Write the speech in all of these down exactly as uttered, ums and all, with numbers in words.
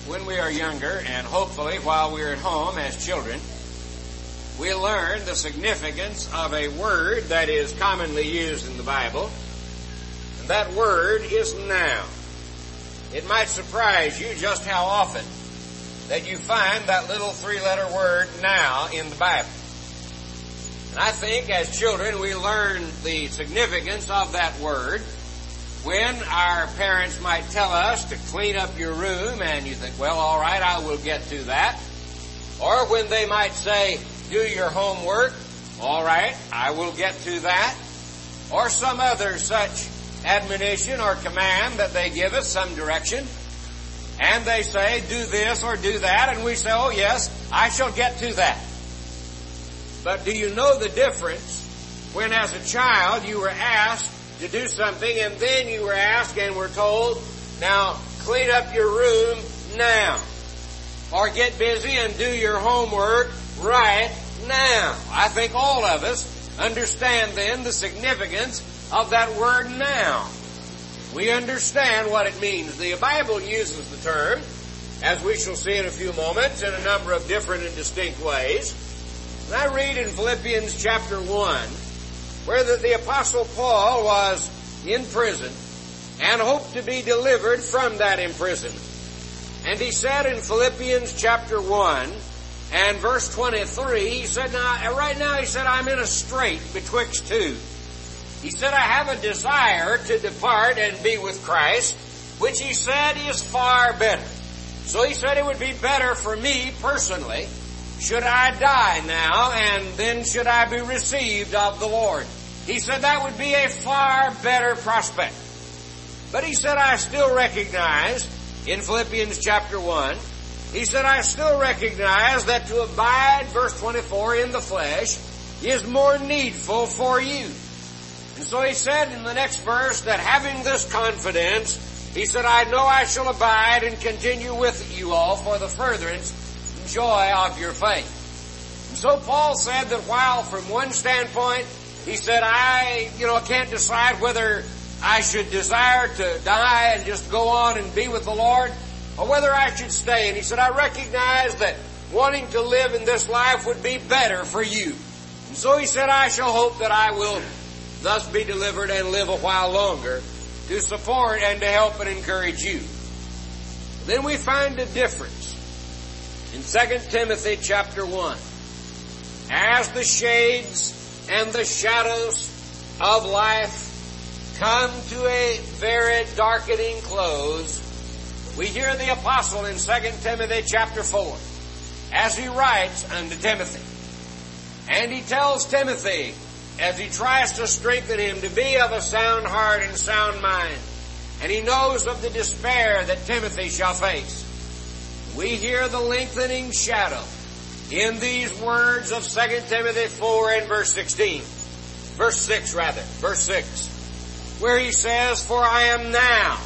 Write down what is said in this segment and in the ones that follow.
when we are younger, and hopefully while we're at home as children, we learn the significance of a word that is commonly used in the Bible. And that word is now. It might surprise you just how often that you find that little three-letter word now in the Bible. And I think as children we learn the significance of that word when our parents might tell us to clean up your room, and you think, well, all right, I will get to that. Or when they might say, do your homework, all right, I will get to that. Or some other such admonition or command that they give us, some direction, and they say, do this or do that, and we say, oh yes, I shall get to that. But do you know the difference when as a child you were asked to do something, and then you were asked and were told, now clean up your room now, or get busy and do your homework right now? I think all of us understand then the significance of that word now. We understand what it means. The Bible uses the term, as we shall see in a few moments, in a number of different and distinct ways. And I read in Philippians chapter one, where the, the Apostle Paul was in prison and hoped to be delivered from that imprisonment. And he said in Philippians chapter one and verse twenty-three, he said, now, right now, he said, I'm in a strait betwixt two. He said, I have a desire to depart and be with Christ, which he said is far better. So he said it would be better for me personally, should I die now, and then should I be received of the Lord. He said that would be a far better prospect. But he said, I still recognize, in Philippians chapter one, he said, I still recognize that to abide, verse twenty-four, in the flesh is more needful for you. And so he said in the next verse that having this confidence, he said, I know I shall abide and continue with you all for the furtherance and joy of your faith. And so Paul said that while from one standpoint, he said, I, you know, can't decide whether I should desire to die and just go on and be with the Lord, or whether I should stay. And he said, I recognize that wanting to live in this life would be better for you. And so he said, I shall hope that I will thus be delivered and live a while longer to support and to help and encourage you. Then we find a difference in Second Timothy chapter one. As the shades and the shadows of life come to a very darkening close, we hear the apostle in Second Timothy chapter four, as he writes unto Timothy. And he tells Timothy, as he tries to strengthen him to be of a sound heart and sound mind, and he knows of the despair that Timothy shall face, we hear the lengthening shadow in these words of Second Timothy four and verse sixteen. Verse six rather, verse six, where he says, For I am now,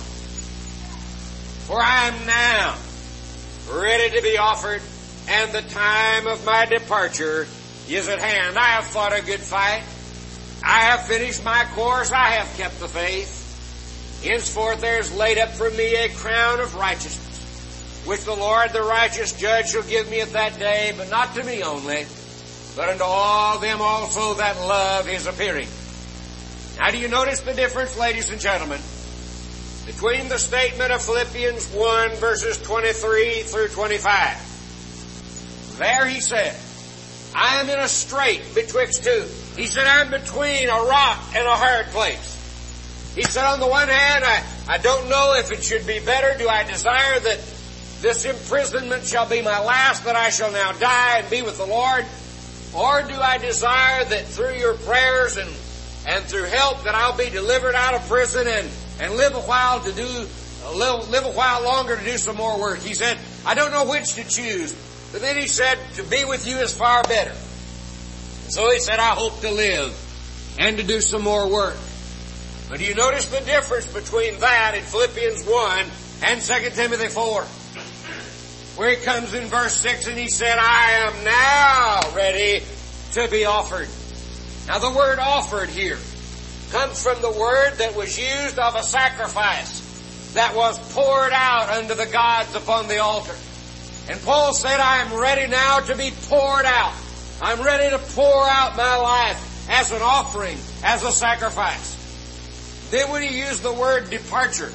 for I am now ready to be offered, and the time of my departure is at hand. I have fought a good fight. I have finished my course. I have kept the faith. Henceforth there is laid up for me a crown of righteousness, which the Lord, the righteous judge, shall give me at that day, but not to me only, but unto all them also that love his appearing. Now do you notice the difference, ladies and gentlemen, between the statement of Philippians one verses twenty-three through twenty-five? There he said, I am in a strait betwixt two. He said, I'm between a rock and a hard place. He said, on the one hand, I, I don't know if it should be better. Do I desire that this imprisonment shall be my last, that I shall now die and be with the Lord? Or do I desire that through your prayers and, and through help that I'll be delivered out of prison and, and live a while to do, live, live a while longer to do some more work? He said, I don't know which to choose. But then he said, to be with you is far better. So he said, I hope to live and to do some more work. But do you notice the difference between that in Philippians one and Second Timothy four? Where he comes in verse six and he said, I am now ready to be offered. Now the word offered here comes from the word that was used of a sacrifice. that was poured out unto the gods upon the altar. And Paul said, I am ready now to be poured out. I'm ready to pour out my life as an offering, as a sacrifice. Then when he used the word departure,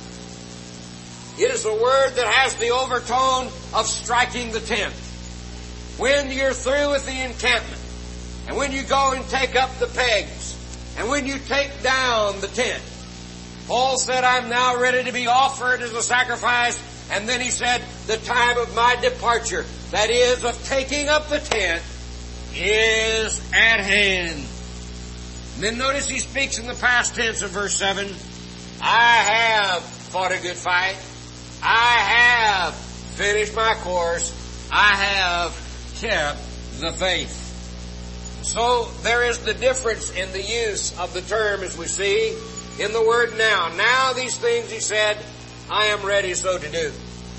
it is a word that has the overtone of striking the tent. When you're through with the encampment, and when you go and take up the pegs, and when you take down the tent, Paul said, I'm now ready to be offered as a sacrifice. And then he said, the time of my departure, that is, of taking up the tent, is at hand. And then notice he speaks in the past tense of verse seven. I have fought a good fight. I have finished my course. I have kept the faith. So there is the difference in the use of the term, as we see in the word now. Now these things, he said, I am ready so to do.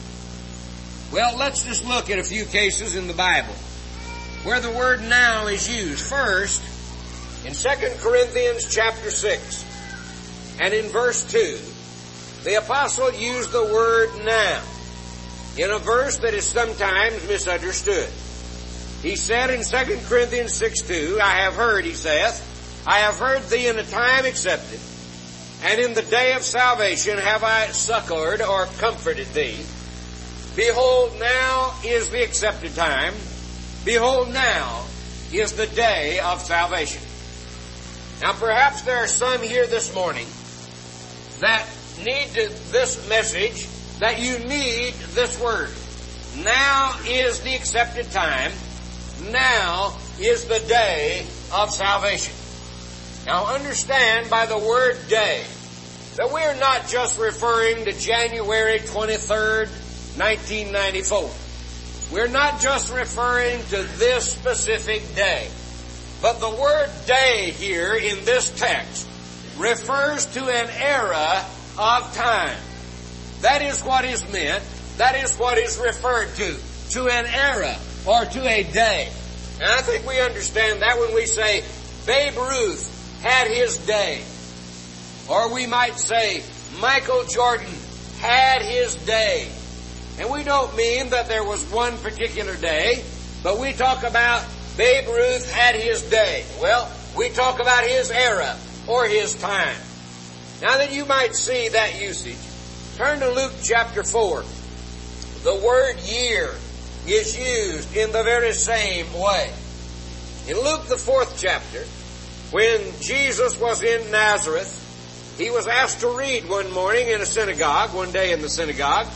Well, let's just look at a few cases in the Bible where the word now is used. First, in Second Corinthians chapter six and in verse two, the apostle used the word now in a verse that is sometimes misunderstood. He said in Second Corinthians six two, I have heard, he saith, I have heard thee in a time accepted, and in the day of salvation have I succored or comforted thee. Behold, now is the accepted time. Behold, now is the day of salvation. Now perhaps there are some here this morning that need to, this message, that you need this word. Now is the accepted time. Now is the day of salvation. Now understand by the word day that we're not just referring to January twenty-third, nineteen ninety-four. We're not just referring to this specific day. But the word day here in this text refers to an era of time. That is what is meant. That is what is referred to. To an era or to a day. And I think we understand that when we say Babe Ruth had his day. Or we might say Michael Jordan had his day. And we don't mean that there was one particular day, but we talk about Babe Ruth had his day. Well, we talk about his era or his time. Now that you might see that usage, turn to Luke chapter four. The word year is used in the very same way. In Luke the fourth chapter, when Jesus was in Nazareth, he was asked to read one morning in a synagogue, one day in the synagogue,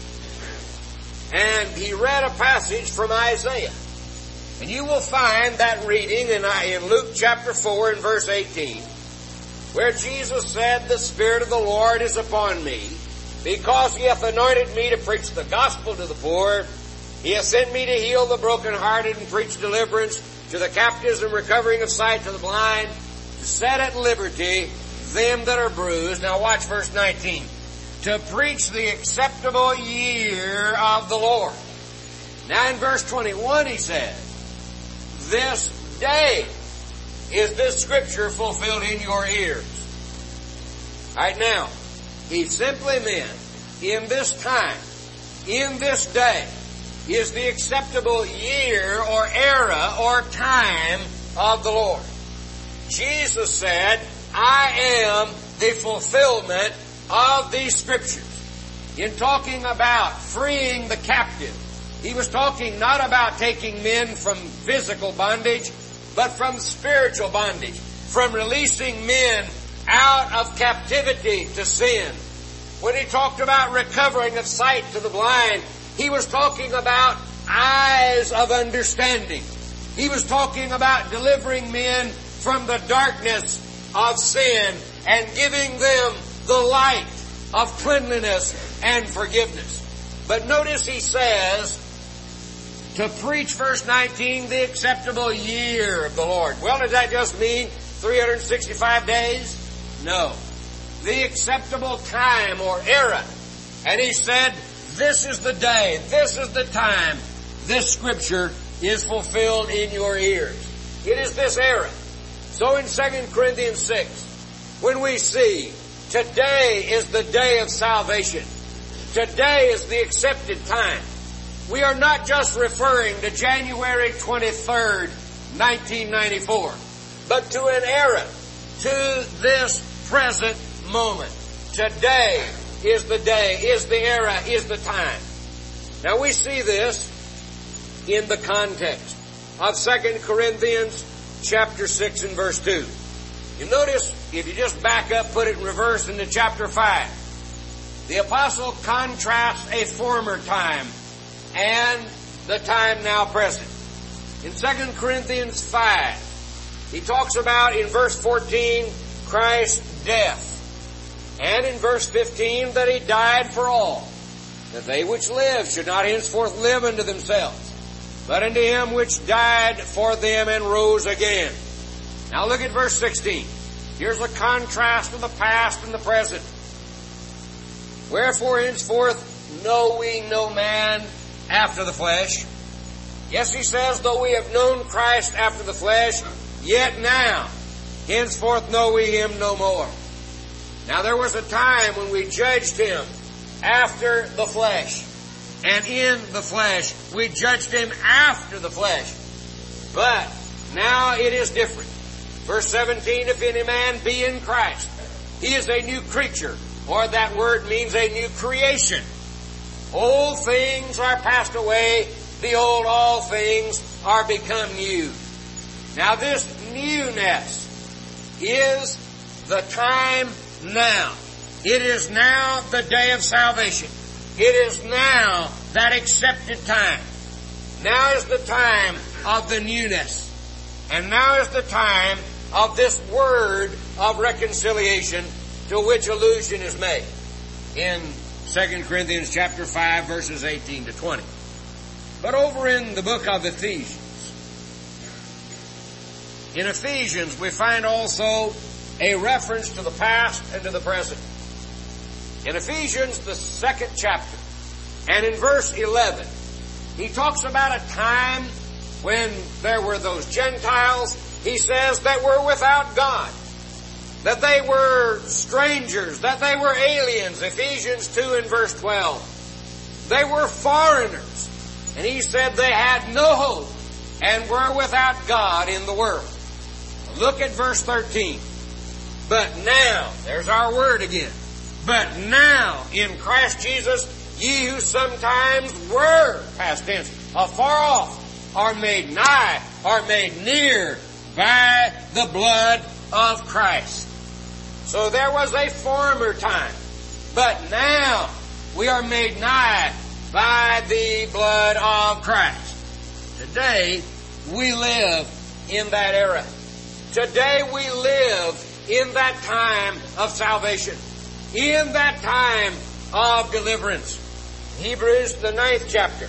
and he read a passage from Isaiah. And you will find that reading in, in Luke chapter four and verse eighteen, where Jesus said, the Spirit of the Lord is upon me, because he hath anointed me to preach the gospel to the poor. He hath sent me to heal the brokenhearted and preach deliverance to the captives and recovering of sight to the blind, to set at liberty them that are bruised. Now watch verse nineteen. To preach the acceptable year of the Lord. Now in verse twenty-one he said, this day is this scripture fulfilled in your ears. Right now, he simply meant in this time, in this day, is the acceptable year or era or time of the Lord. Jesus said, I am the fulfillment of these scriptures. In talking about freeing the captive, he was talking not about taking men from physical bondage, but from spiritual bondage, from releasing men out of captivity to sin. When he talked about recovering of sight to the blind, he was talking about eyes of understanding. He was talking about delivering men from the darkness of sin and giving them the light of cleanliness and forgiveness. But notice he says, to preach, verse nineteen, the acceptable year of the Lord. Well, does that just mean three hundred sixty-five days? No. The acceptable time or era. And he said, this is the day, this is the time, this scripture is fulfilled in your ears. It is this era. So in Second Corinthians six, when we see Today is the day of salvation. Today is the accepted time. We are not just referring to January twenty-third, nineteen ninety-four, but to an era, to this present moment. Today is the day, is the era, is the time. Now we see this in the context of Second Corinthians chapter six and verse two. You notice, if you just back up, put it in reverse into chapter five, the apostle contrasts a former time and the time now present. In Second Corinthians five, he talks about in verse fourteen, Christ's death. And in verse fifteen, that he died for all, that they which live should not henceforth live unto themselves, but unto him which died for them and rose again. Now look at verse sixteen. Here's a contrast of the past and the present. Wherefore henceforth know we no man after the flesh. Yes, he says, though we have known Christ after the flesh, yet now, henceforth know we him no more. Now there was a time when we judged him after the flesh. And in the flesh. We judged him after the flesh. But now it is different. Verse seventeen, if any man be in Christ, he is a new creature. Or that word means a new creation. Old things are passed away. Behold, all things are become new. Now this newness is the time now. It is now the day of salvation. It is now that accepted time. Now is the time of the newness. And now is the time of this word of reconciliation to which allusion is made in Second Corinthians chapter five, verses eighteen to twenty. But over in the book of Ephesians, in Ephesians we find also a reference to the past and to the present. In Ephesians, the second chapter, and in verse eleven, he talks about a time when there were those Gentiles, he says, that were without God, that they were strangers, that they were aliens. Ephesians two and verse twelve. They were foreigners. And he said they had no hope and were without God in the world. Look at verse thirteen. But now, there's our word again. But now, in Christ Jesus, ye who sometimes were, past tense, afar off, are made nigh, are made near by the blood of Christ. So there was a former time, but now we are made nigh by the blood of Christ. Today, we live in that era. Today we live in that time of salvation, in that time of deliverance. Hebrews, the ninth chapter.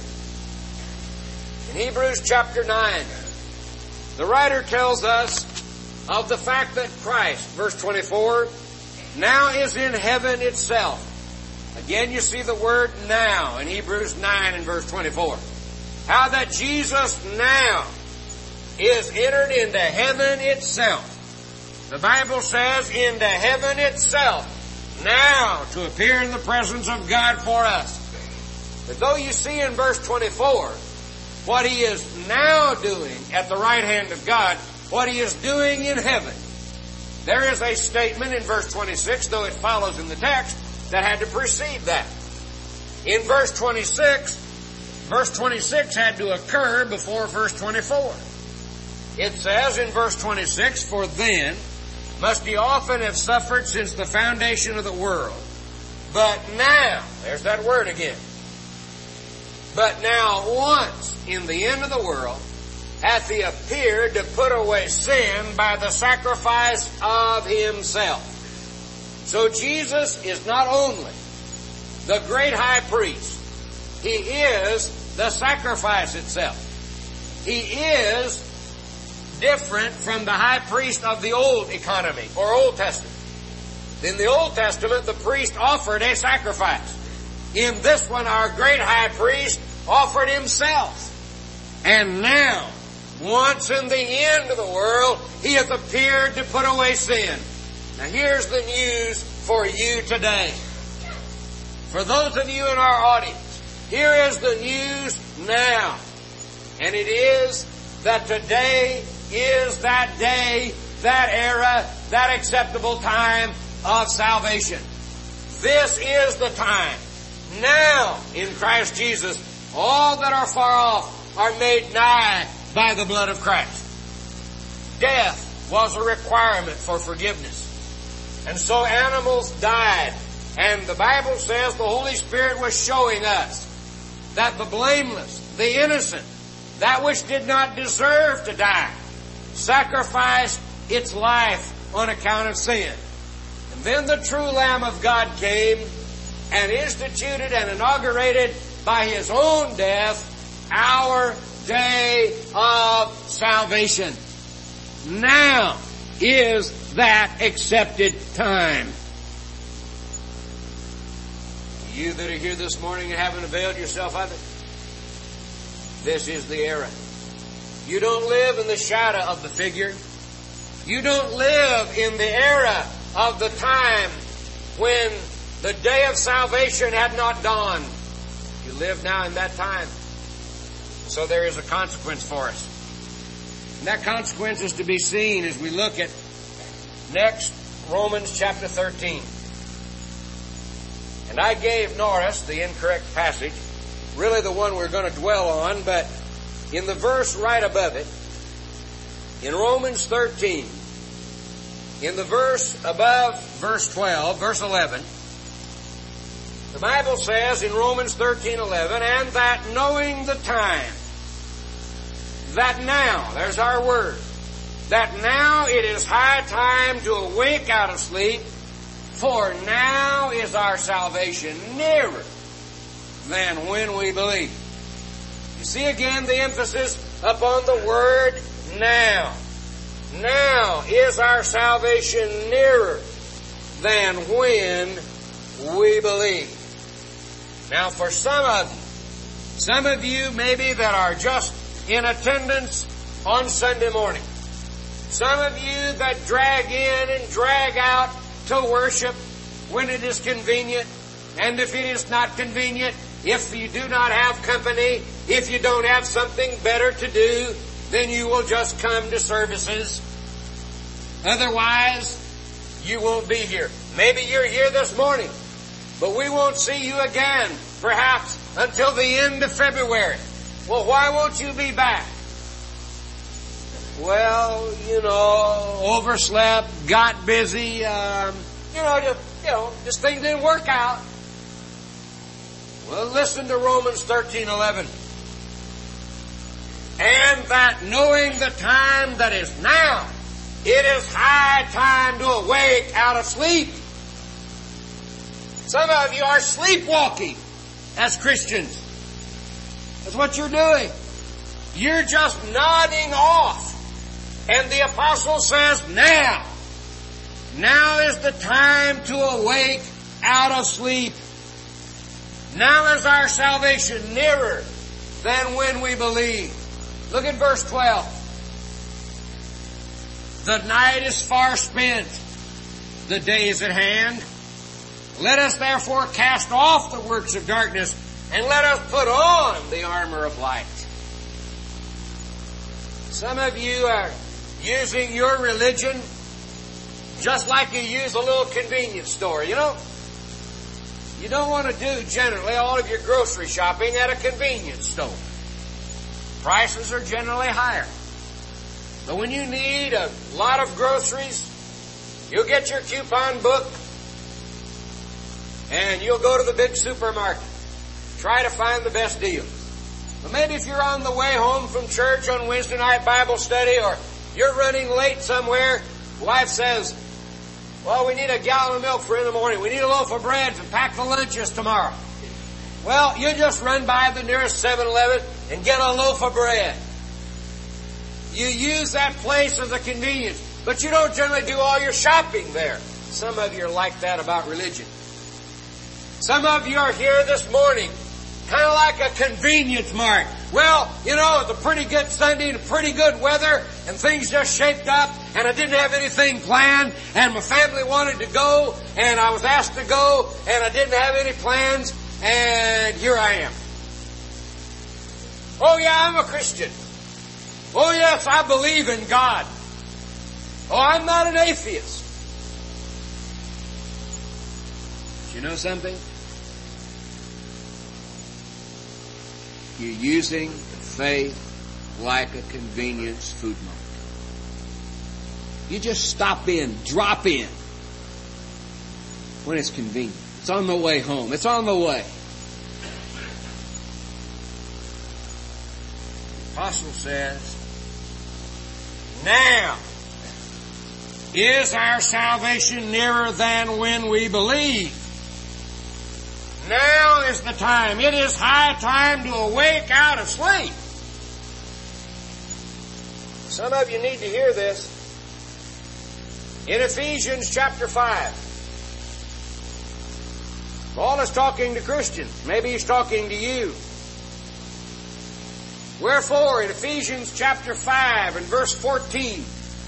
In Hebrews chapter nine, the writer tells us of the fact that Christ, verse twenty-four, now is in heaven itself. Again, you see the word now in Hebrews nine and verse twenty-four. How that Jesus now is entered into heaven itself. The Bible says into heaven itself, now to appear in the presence of God for us. But though you see in verse twenty-four what he is now doing at the right hand of God, what he is doing in heaven, there is a statement in verse twenty-six, though it follows in the text, that had to precede that. In verse twenty-six, verse twenty-six had to occur before verse twenty-four. It says in verse twenty-six, for then must ye often have suffered since the foundation of the world. But now, there's that word again. But now once in the end of the world hath he appeared to put away sin by the sacrifice of himself. So Jesus is not only the great high priest, he is the sacrifice itself. He is different from the high priest of the old economy or Old Testament. In the Old Testament, the priest offered a sacrifice. In this one, our great high priest offered himself. And now, once in the end of the world, he hath appeared to put away sin. Now here's the news for you today. For those of you in our audience, here is the news now. And it is that today is that day, that era, that acceptable time of salvation. This is the time. Now, in Christ Jesus, all that are far off are made nigh by the blood of Christ. Death was a requirement for forgiveness. And so animals died. And the Bible says the Holy Spirit was showing us that the blameless, the innocent, that which did not deserve to die, sacrificed its life on account of sin. And then the true Lamb of God came and instituted and inaugurated by His own death our day of salvation. Now is that accepted time. You that are here this morning and haven't availed yourself of it, this is the era. You don't live in the shadow of the figure. You don't live in the era of the time when the day of salvation had not dawned. You live now in that time. So there is a consequence for us. And that consequence is to be seen as we look at next Romans chapter thirteen. And I gave Norris the incorrect passage, really the one we're going to dwell on, but in the verse right above it, in Romans thirteen, in the verse above verse twelve, verse eleven, the Bible says in Romans thirteen eleven, and that knowing the time, that now, there's our word, that now it is high time to awake out of sleep, for now is our salvation nearer than when we believe. You see again the emphasis upon the word now. Now is our salvation nearer than when we believe. Now for some of you, some of you maybe that are just in attendance on Sunday morning, some of you that drag in and drag out to worship when it is convenient, and if it is not convenient, if you do not have company, if you don't have something better to do, then you will just come to services. Otherwise, you won't be here. Maybe you're here this morning, but we won't see you again, perhaps, until the end of February. Well, why won't you be back? Well, you know, overslept, got busy, um, you know, just, you know, this thing didn't work out. Well, listen to Romans thirteen eleven. And that knowing the time that is now, it is high time to awake out of sleep. Some of you are sleepwalking as Christians. That's what you're doing. You're just nodding off. And the apostle says, now, now is the time to awake out of sleep. Now is our salvation nearer than when we believe. Look at verse twelve. The night is far spent. The day is at hand. Let us therefore cast off the works of darkness and let us put on the armor of light. Some of you are using your religion just like you use a little convenience store, you know? You don't want to do generally all of your grocery shopping at a convenience store. Prices are generally higher. But when you need a lot of groceries, you'll get your coupon book and you'll go to the big supermarket. Try to find the best deal. But maybe if you're on the way home from church on Wednesday night Bible study, or you're running late somewhere, wife says, well, we need a gallon of milk for in the morning. We need a loaf of bread to pack the lunches tomorrow. Well, you just run by the nearest seven eleven and get a loaf of bread. You use that place as a convenience, but you don't generally do all your shopping there. Some of you are like that about religion. Some of you are here this morning, kind of like a convenience mart. Well, you know, it's a pretty good Sunday and pretty good weather and things just shaped up and I didn't have anything planned and my family wanted to go and I was asked to go and I didn't have any plans and here I am. Oh yeah, I'm a Christian. Oh yes, I believe in God. Oh, I'm not an atheist. But you know something? You're using the faith like a convenience food market. You just stop in, drop in when it's convenient. It's on the way home. It's on the way. The apostle says, now is our salvation nearer than when we believe. Now is the time. It is high time to awake out of sleep. Some of you need to hear this. In Ephesians chapter five, Paul is talking to Christians. Maybe he's talking to you. Wherefore, in Ephesians chapter five and verse fourteen,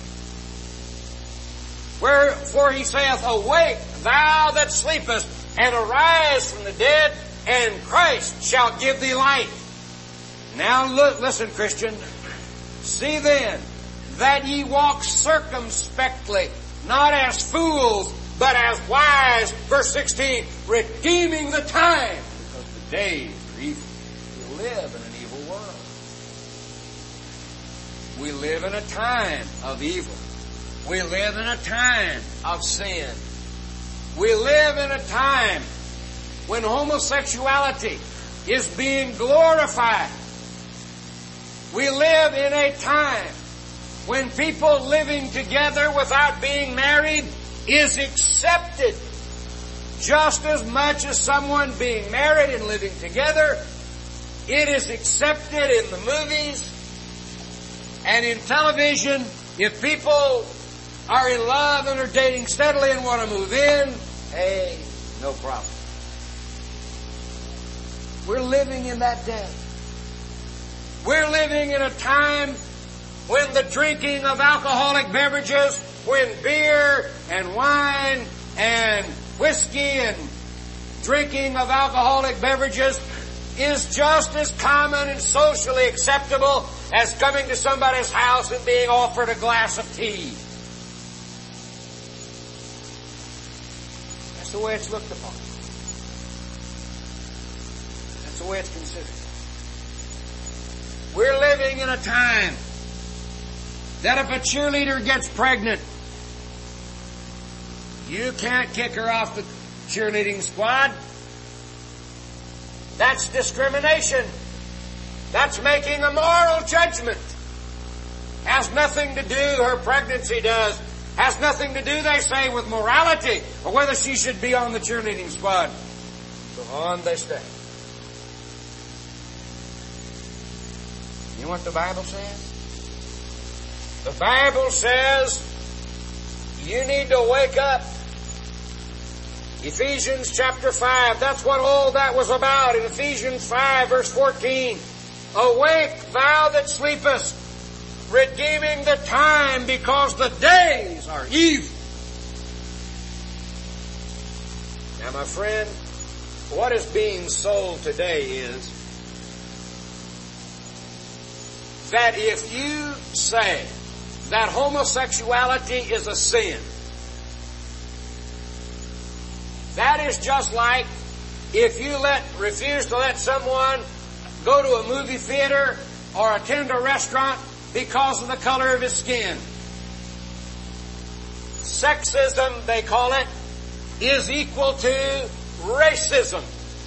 wherefore he saith, awake, thou that sleepest, and arise from the dead, and Christ shall give thee light. Now look, listen, Christian. See then that ye walk circumspectly, not as fools, but as wise. Verse sixteen, redeeming the time, because the days are evil. We live in an evil world. We live in a time of evil. We live in a time of sin. We live in a time when homosexuality is being glorified. We live in a time when people living together without being married is accepted just as much as someone being married and living together. It is accepted in the movies and in television. If people are in love and are dating steadily and want to move in, hey, no problem. We're living in that day. We're living in a time when the drinking of alcoholic beverages, when beer and wine and whiskey and drinking of alcoholic beverages is just as common and socially acceptable as coming to somebody's house and being offered a glass of tea. That's the way it's looked upon. That's the way it's considered. We're living in a time that if a cheerleader gets pregnant, you can't kick her off the cheerleading squad. That's discrimination. That's making a moral judgment. Has nothing to do, her pregnancy does, has nothing to do, they say, with morality or whether she should be on the cheerleading squad. So on they stay. You know what the Bible says? The Bible says you need to wake up. Ephesians chapter five, that's what all that was about. In Ephesians five verse fourteen, awake thou that sleepest, redeeming the time, because the days are evil. Now my friend, what is being sold today is that if you say that homosexuality is a sin, that is just like if you let refuse to let someone go to a movie theater or attend a restaurant because of the color of his skin. Sexism, they call it, is equal to racism.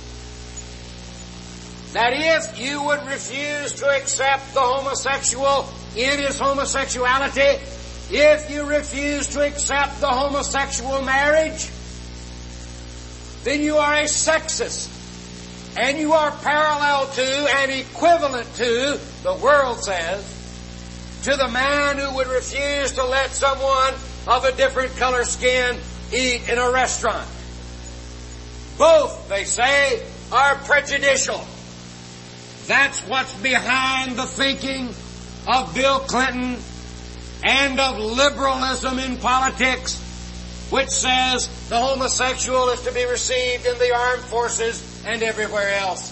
That if you would refuse to accept the homosexual in his homosexuality, if you refuse to accept the homosexual marriage, then you are a sexist. And you are parallel to and equivalent to, the world says, to the man who would refuse to let someone of a different color skin eat in a restaurant. Both, they say, are prejudicial. That's what's behind the thinking of Bill Clinton and of liberalism in politics, which says the homosexual is to be received in the armed forces and everywhere else.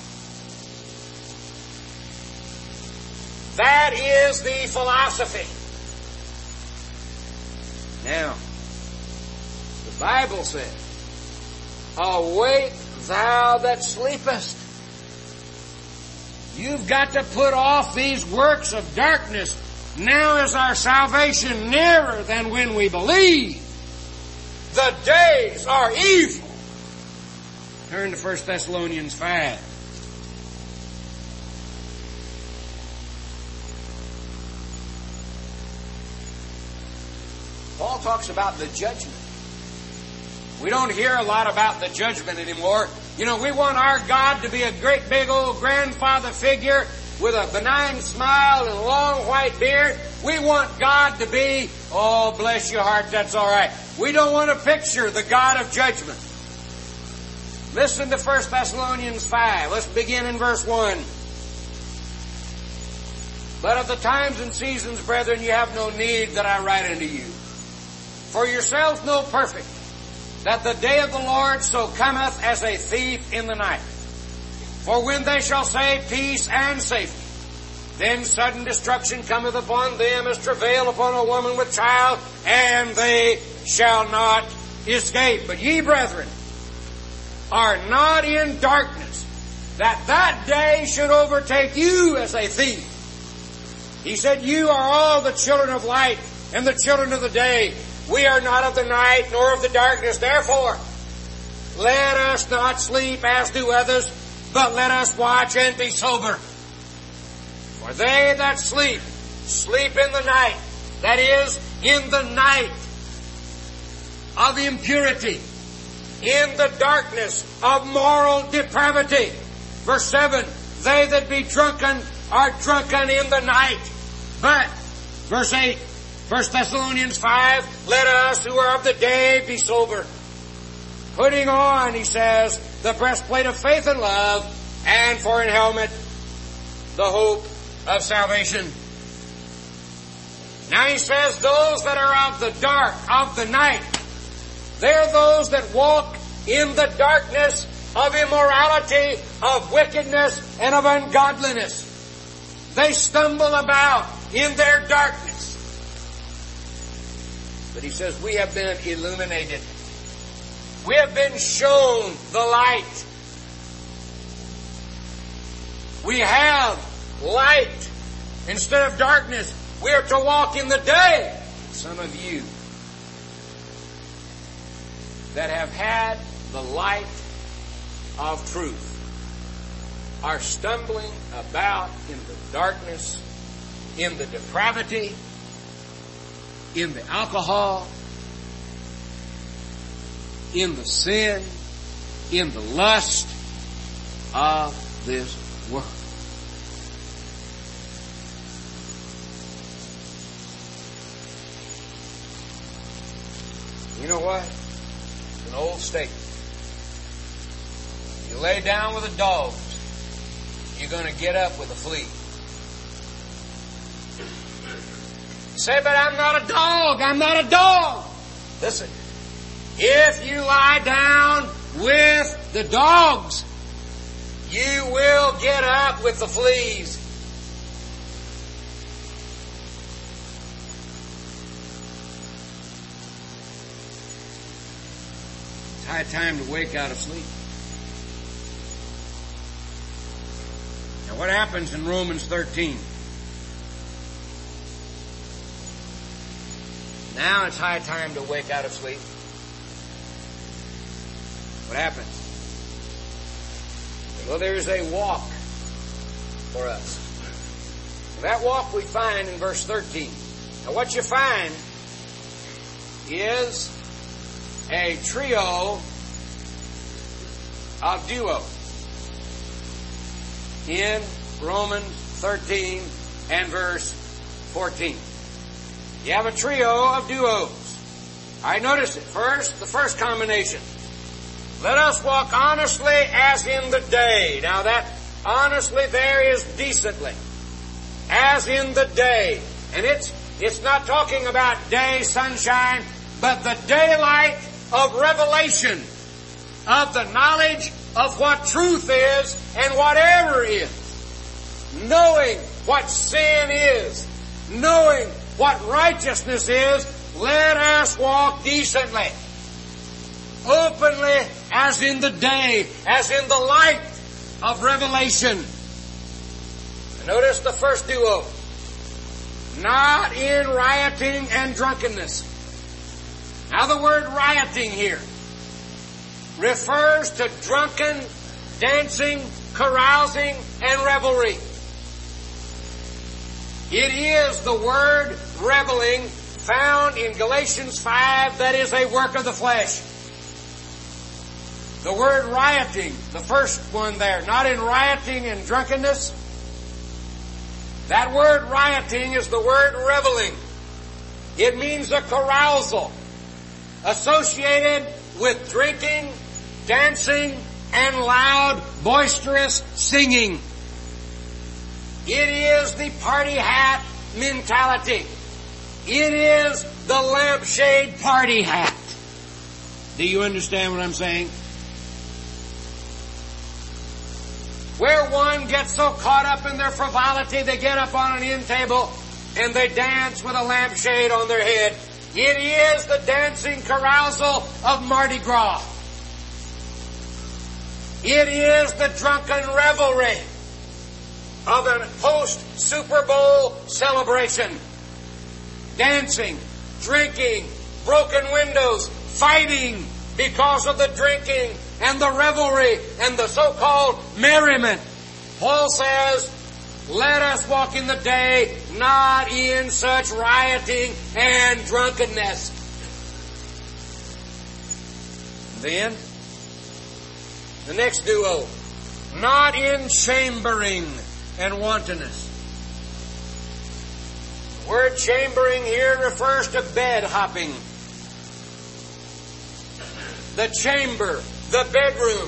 That is the philosophy. Now, the Bible says, awake thou that sleepest. You've got to put off these works of darkness. Now is our salvation nearer than when we believe. The days are evil. Turn to First Thessalonians five. Paul talks about the judgment. We don't hear a lot about the judgment anymore. You know, we want our God to be a great big old grandfather figure with a benign smile and a long white beard. We want God to be, oh, bless your heart, that's all right. We don't want to picture the God of judgment. Listen to First Thessalonians five. Let's begin in verse one. But of the times and seasons, brethren, you have no need that I write unto you. For yourselves know perfect that the day of the Lord so cometh as a thief in the night. For when they shall say peace and safety, then sudden destruction cometh upon them as travail upon a woman with child, and they shall not escape. But ye, brethren, are not in darkness, that that day should overtake you as a thief. He said, you are all the children of light and the children of the day. We are not of the night nor of the darkness. Therefore, let us not sleep as do others, but let us watch and be sober. For they that sleep, sleep in the night. That is, in the night of impurity, in the darkness of moral depravity. Verse seven, they that be drunken are drunken in the night. But, verse eight, First Thessalonians five, let us who are of the day be sober. Putting on, he says, the breastplate of faith and love, and for an helmet, the hope of salvation. Now he says, those that are of the dark, of the night, they're those that walk in the darkness of immorality, of wickedness, and of ungodliness. They stumble about in their darkness. But he says, we have been illuminated. We have been shown the light. We have light instead of darkness. We are to walk in the day. Some of you that have had the light of truth are stumbling about in the darkness, in the depravity, in the alcohol, in the sin, in the lust of this world. You know what? It's an old statement. You lay down with the dogs, you're going to get up with a flea. You say, but I'm not a dog. I'm not a dog. Listen, if you lie down with the dogs, you will get up with the fleas. It's high time to wake out of sleep. Now what happens in Romans thirteen? Now it's high time to wake out of sleep. What happens? Well, there's a walk for us. That walk we find in verse thirteen. Now what you find is a trio of duo in Romans thirteen and verse fourteen. You have a trio of duos. I notice it. First, the first combination. Let us walk honestly as in the day. Now that honestly, there is decently, as in the day. And it's, it's not talking about day, sunshine, but the daylight of revelation, of the knowledge of what truth is and what error is. Knowing what sin is, knowing what righteousness is, let us walk decently, openly, as in the day, as in the light of revelation. Notice the first duo. Not in rioting and drunkenness. Now the word rioting here refers to drunken, dancing, carousing, and revelry. It is the word reveling found in Galatians five that is a work of the flesh. The word rioting, the first one there, not in rioting and drunkenness. That word rioting is the word reveling. It means a carousal associated with drinking, dancing, and loud, boisterous singing. It is the party hat mentality. It is the lampshade party hat. Do you understand what I'm saying? Where one gets so caught up in their frivolity, they get up on an end table and they dance with a lampshade on their head. It is the dancing carousal of Mardi Gras. It is the drunken revelry of a post-Super Bowl celebration. Dancing, drinking, broken windows, fighting because of the drinking and the revelry and the so-called merriment. Paul says, let us walk in the day, not in such rioting and drunkenness. Then, the next duo, not in chambering and wantonness. The word chambering here refers to bed hopping. The chamber, the bedroom.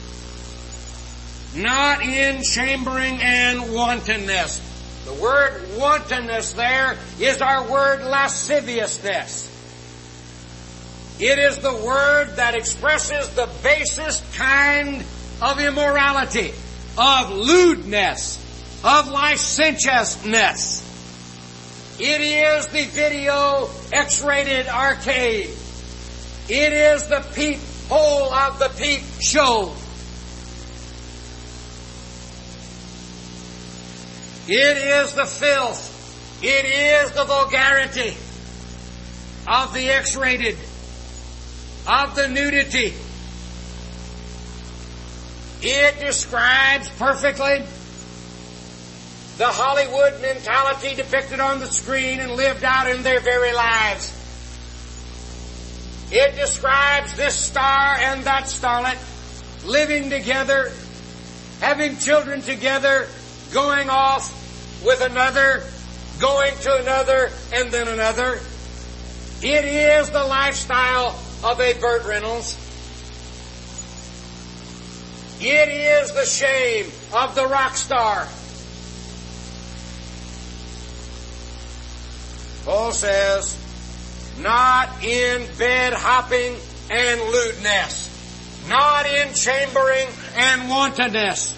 Not in chambering and wantonness. The word wantonness there is our word lasciviousness. It is the word that expresses the basest kind of immorality, of lewdness, of licentiousness. It is the video X-rated arcade. It is the peep hole of the peep show. It is the filth. It is the vulgarity of the X-rated, of the nudity. It describes perfectly the Hollywood mentality depicted on the screen and lived out in their very lives. It describes this star and that starlet living together, having children together, going off with another, going to another, and then another. It is the lifestyle of a Burt Reynolds. It is the shame of the rock star. Paul says, not in bed hopping and lewdness, not in chambering and wantonness.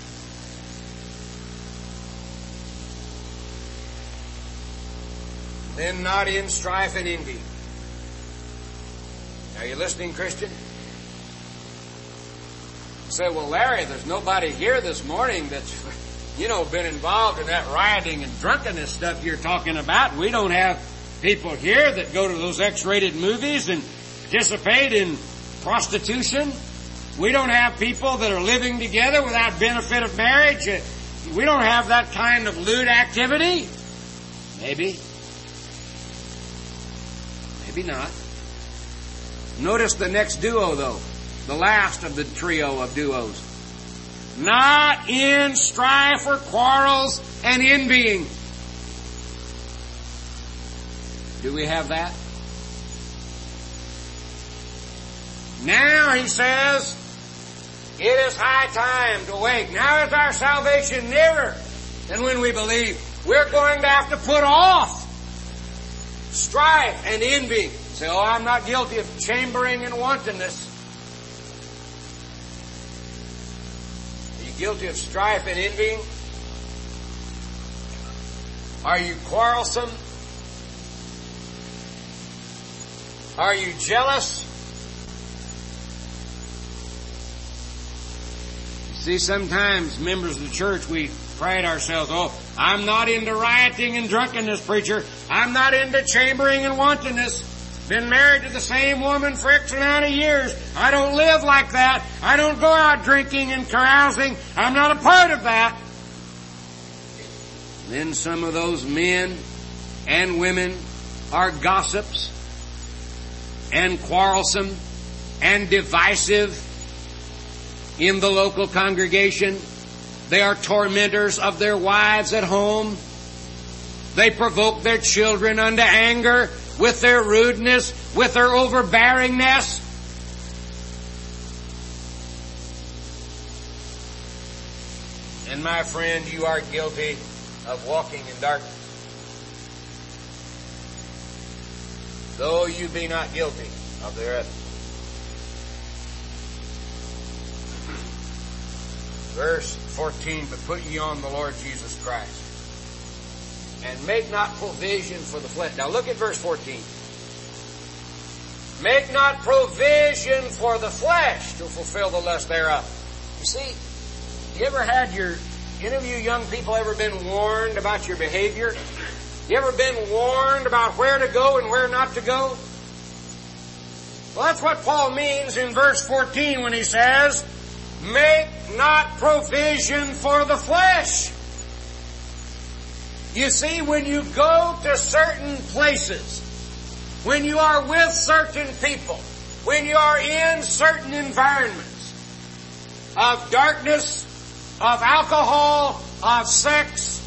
Then not in strife and envy. Are you listening, Christian? You say, well, Larry, there's nobody here this morning that's, you know, been involved in that rioting and drunkenness stuff you're talking about. We don't have people here that go to those X-rated movies and participate in prostitution. We don't have people that are living together without benefit of marriage. We don't have that kind of lewd activity. Maybe. Maybe not. Notice the next duo, though. The last of the trio of duos. Not in strife or quarrels and envying. Do we have that? Now he says, It is high time to wake. Now is our salvation nearer than when we believe. We're going to have to put off strife and envy. Say, oh, I'm not guilty of chambering and wantonness. Are you guilty of strife and envy? Are you quarrelsome? Are you jealous? See, sometimes members of the church, we pride ourselves, oh, I'm not into rioting and drunkenness, preacher. I'm not into chambering and wantonness. Been married to the same woman for X amount of years. I don't live like that. I don't go out drinking and carousing. I'm not a part of that. Then some of those men and women are gossips and quarrelsome and divisive in the local congregation. They are tormentors of their wives at home. They provoke their children unto anger with their rudeness, with their overbearingness. And my friend, you are guilty of walking in darkness, though you be not guilty of their others. Verse fourteen, but put ye on the Lord Jesus Christ, and make not provision for the flesh. Now look at verse fourteen. Make not provision for the flesh to fulfill the lust thereof. You see, you ever had your, any of you young people ever been warned about your behavior? You ever been warned about where to go and where not to go? Well, that's what Paul means in verse fourteen when he says, make not provision for the flesh. You see, when you go to certain places, when you are with certain people, when you are in certain environments of darkness, of alcohol, of sex,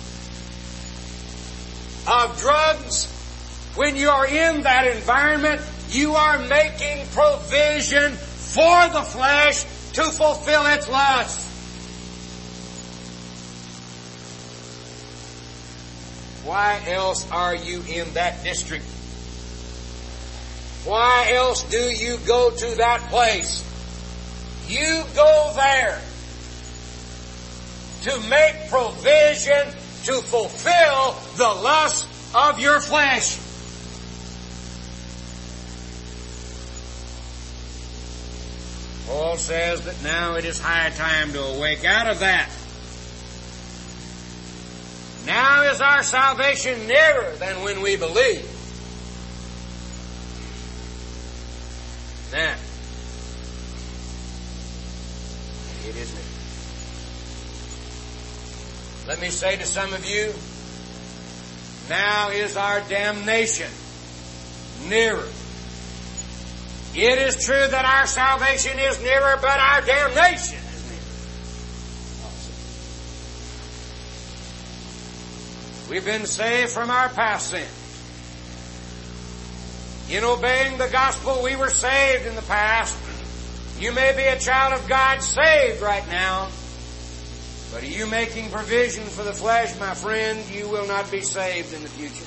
of drugs, when you are in that environment, you are making provision for the flesh to fulfill its lust. Why else are you in that district? Why else do you go to that place? You go there to make provision to fulfill the lust of your flesh. Paul says that now it is high time to awake out of that. Now is our salvation nearer than when we believe. Now, it is near. Let me say to some of you, now is our damnation nearer. It is true that our salvation is nearer, but our damnation is nearer. We've been saved from our past sins. In obeying the gospel, we were saved in the past. You may be a child of God saved right now, but are you making provision for the flesh, my friend? You will not be saved in the future.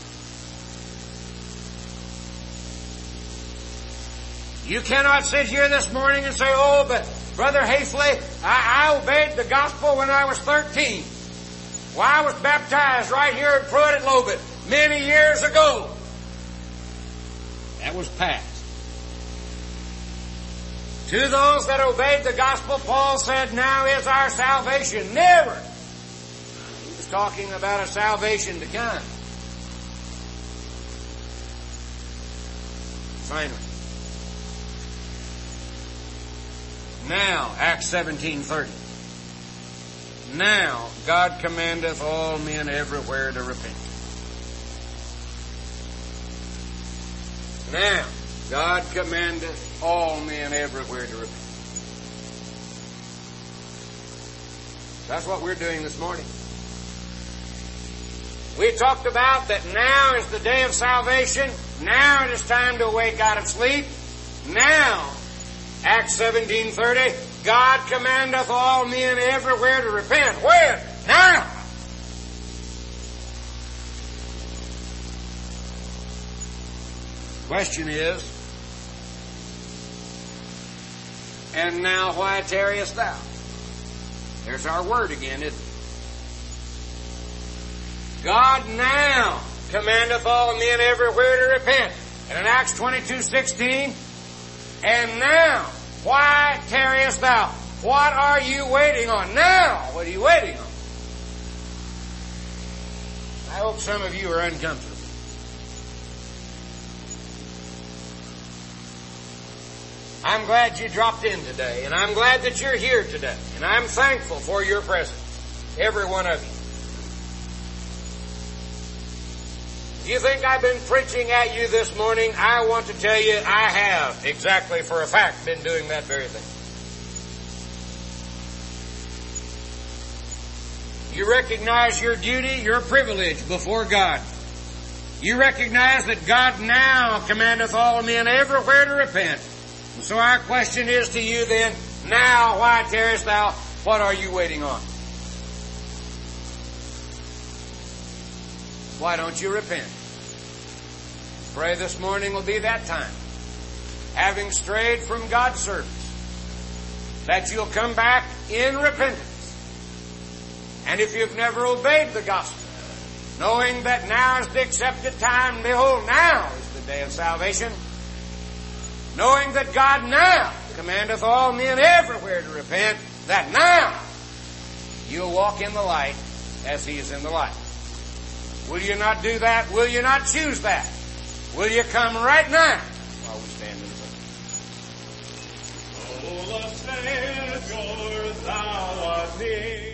You cannot sit here this morning and say, oh, but Brother Hafley, I, I obeyed the gospel when I was thirteen. Well, I was baptized right here at Pruitt at Lobit many years ago. That was past. To those that obeyed the gospel, Paul said, now is our salvation nearer. He was talking about a salvation to come. Finally. Now, Acts seventeen thirty. Now, God commandeth all men everywhere to repent. Now, God commandeth all men everywhere to repent. That's what we're doing this morning. We talked about that now is the day of salvation. Now it is time to wake out of sleep. Now, Acts seventeen thirty, God commandeth all men everywhere to repent. When? Now! Question is, and now why tarriest thou? There's our word again, isn't it? God now commandeth all men everywhere to repent. And in Acts twenty-two sixteen, and now, why tarriest thou? What are you waiting on? Now, what are you waiting on? I hope some of you are uncomfortable. I'm glad you dropped in today, and I'm glad that you're here today, and I'm thankful for your presence, every one of you. Do you think I've been preaching at you this morning? I want to tell you I have, exactly for a fact, been doing that very thing. You recognize your duty, your privilege before God. You recognize that God now commandeth all men everywhere to repent. And so our question is to you then, now why tarriest thou? What are you waiting on? Why don't you repent? Pray this morning will be that time. Having strayed from God's service, that you'll come back in repentance. And if you've never obeyed the gospel, knowing that now is the accepted time, behold, now is the day of salvation, knowing that God now commandeth all men everywhere to repent, that now you'll walk in the light as He is in the light. Will you not do that? Will you not choose that? Will you come right now while we stand in the way? O Savior, thou art near.